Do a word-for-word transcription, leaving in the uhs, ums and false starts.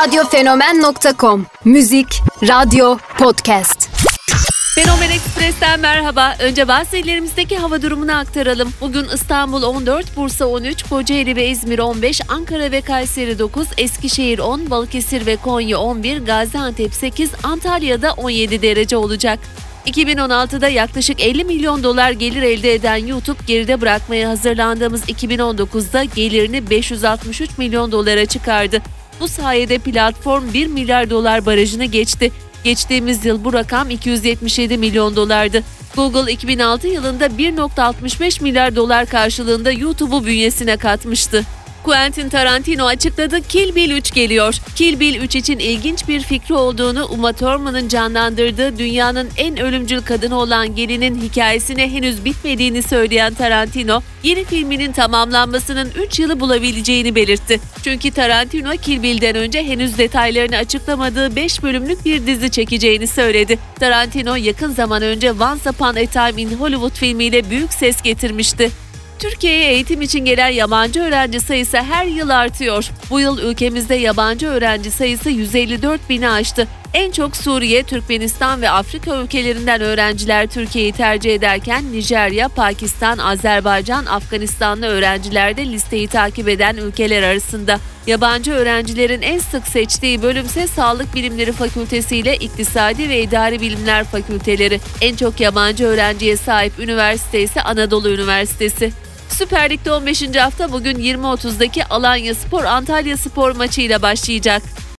radyofenomen nokta com. Müzik, radyo, podcast. Fenomen Express'ten merhaba. Önce bazı illerimizdeki hava durumunu aktaralım. Bugün İstanbul on dört, Bursa on üç, Kocaeli ve İzmir on beş, Ankara ve Kayseri dokuz, Eskişehir on, Balıkesir ve Konya on bir, Gaziantep sekiz, Antalya'da on yedi derece olacak. iki bin on altıda yaklaşık elli milyon dolar gelir elde eden YouTube, geride bırakmaya hazırlandığımız iki bin on dokuzda gelirini beş yüz altmış üç milyon dolara çıkardı. Bu sayede platform bir milyar dolar barajını geçti. Geçtiğimiz yıl bu rakam iki yüz yetmiş yedi milyon dolardı. Google iki bin altı yılında bir virgül altmış beş milyar dolar karşılığında YouTube'u bünyesine katmıştı. Quentin Tarantino açıkladı, Kill Bill üç geliyor. Kill Bill üç için ilginç bir fikri olduğunu, Uma Thurman'ın canlandırdığı dünyanın en ölümcül kadını olan gelinin hikayesine henüz bitmediğini söyleyen Tarantino, yeni filminin tamamlanmasının üç yılı bulabileceğini belirtti. Çünkü Tarantino, Kill Bill'den önce henüz detaylarını açıklamadığı beş bölümlük bir dizi çekeceğini söyledi. Tarantino, yakın zaman önce Once Upon a Time in Hollywood filmiyle büyük ses getirmişti. Türkiye'ye eğitim için gelen yabancı öğrenci sayısı her yıl artıyor. Bu yıl ülkemizde yabancı öğrenci sayısı yüz elli dört bini aştı. En çok Suriye, Türkmenistan ve Afrika ülkelerinden öğrenciler Türkiye'yi tercih ederken Nijerya, Pakistan, Azerbaycan, Afganistanlı öğrenciler de listeyi takip eden ülkeler arasında. Yabancı öğrencilerin en sık seçtiği bölümse Sağlık Bilimleri Fakültesi ile İktisadi ve İdari Bilimler Fakülteleri. En çok yabancı öğrenciye sahip üniversite ise Anadolu Üniversitesi. Süper Lig'de on beşinci hafta bugün yirmi otuzdaki Alanyaspor Antalyaspor maçıyla başlayacak.